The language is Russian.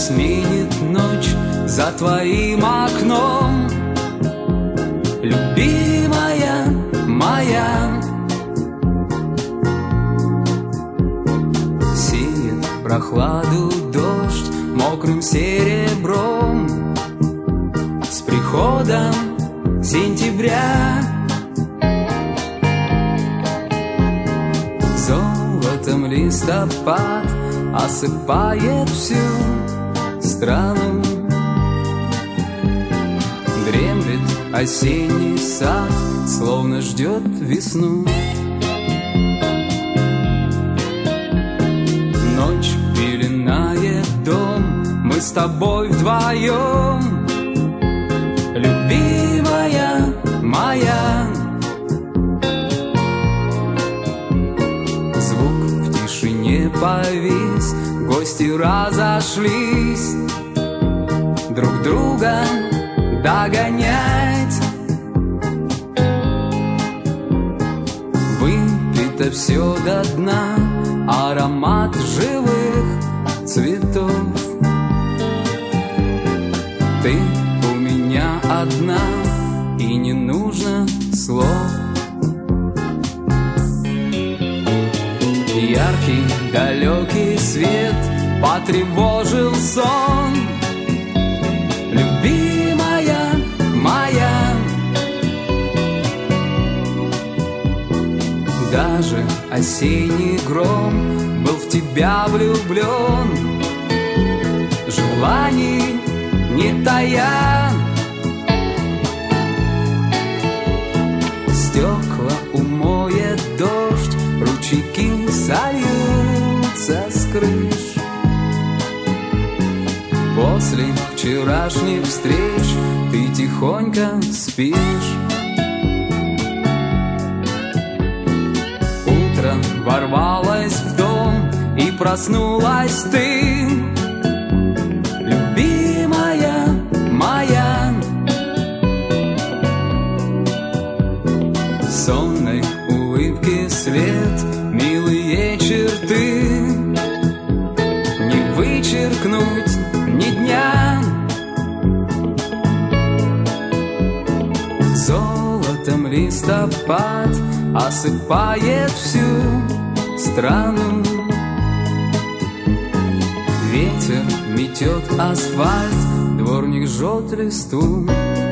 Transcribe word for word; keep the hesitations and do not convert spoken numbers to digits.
сменит ночь за твоим окном. Любимая моя, сеет прохладу дождь мокрым серебром. С приходом сентября золотом листопад осыпает всю страну. Дремлет осенний сад, словно ждет весну. Ночь пеленает дом, мы с тобой вдвоем. Любимая моя, звук в тишине повис, гости разошлись друг друга догонять. Выпито все до дна, аромат живых цветов. Ты у меня одна, и не нужно слов. Яркий далекий свет потревожил сон. Любимая моя, даже осенний гром был в тебя влюблен. Желаний не тая, стекла умоет дождь, ручейки сольются с крыш. После вчерашних встреч ты тихонько спишь. Утро ворвалось в дом, и проснулась ты. Любимая моя, сонной улыбки свет, милые черты не вычеркнуть ни дня. Золотом листопад осыпает всю страну. Ветер метет асфальт, дворник жжет листву.